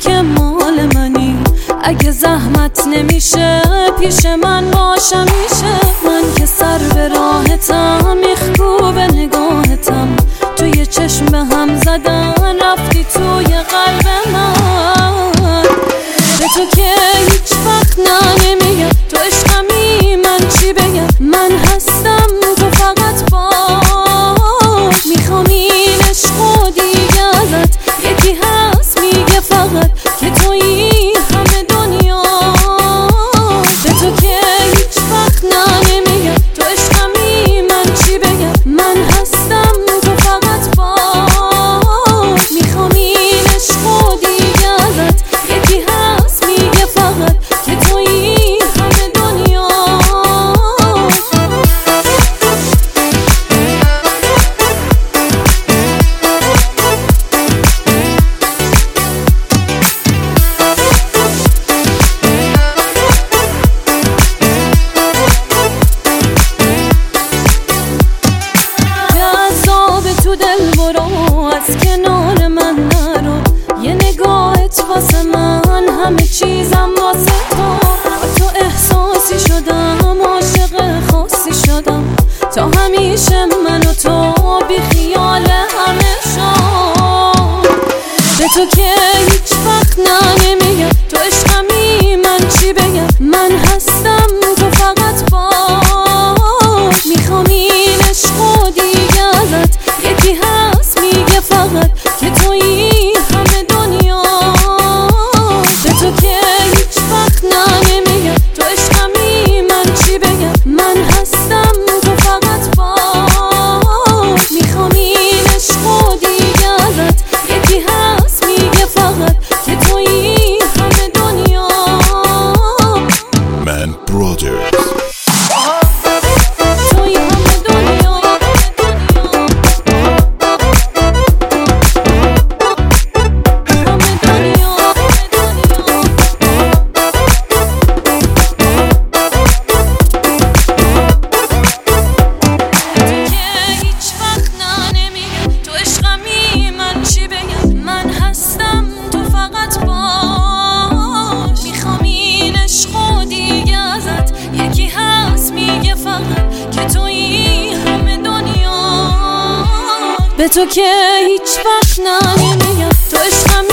که مال منی. اگه زحمت نمیشه پیش من باش همیشه. من که سر به راهتم، میخکوب نگاهتم، توی چشم به هم زدن رفتی توی قلب من. به تو که هیچ وقت نمیگم تو عشقمی، من چی بگم؟ من هستم تو فقط باش. میخوام این عشق و دیگه ازت یکی هست میگه فقط که تویی همه دنیا. به تو که هیچ وقت نمیگم تو عشقمی، من چی بگم؟ من هستم تو فقط باش. میخوام این عشق و دیگه ازت یکی هست میگه فقط که تویی همه دنیا. تو دل برو، از کنار من نرو، یه نگاهت واسه من همه چیزم واسه تو. با تو احساسی شدم، عاشق خاصی شدم، تا همیشه من و تو بی خیال همه شد. به تو که هیچ وقت نمیگم تو عشقمی، من چی بگم؟ من هستم تو فقط باش. میخوام این عشق و دیگه ازت یکی هست میگه فقط که تویی همه دنیا. به تو که هیچ وقت نمیگم تو عشقمی، من چی بگم؟ من هستم تو فقط باش. میخوام این عشق و دیگه ازت یکی هست میگه فقط که تویی همه دنیا. من برادرز به تو که هیچ وقت نمیگم تو عشقمی.